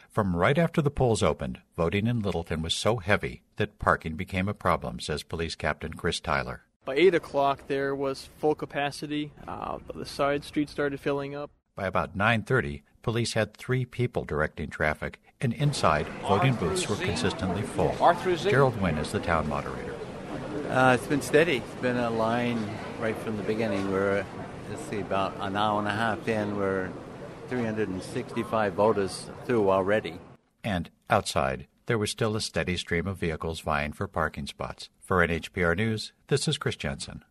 From right after the polls opened, voting in Littleton was so heavy that parking became a problem, says Police Captain Chris Tyler. By 8 o'clock, there was full capacity. The side streets started filling up. By about 9:30, police had 3 people directing traffic, and inside, voting booths were consistently full. Gerald Wynn is the town moderator. It's been steady. It's been a line right from the beginning. We're, about an hour and a half in. We're 365 voters through already. And outside, there was still a steady stream of vehicles vying for parking spots. For NHPR News, this is Chris Jensen.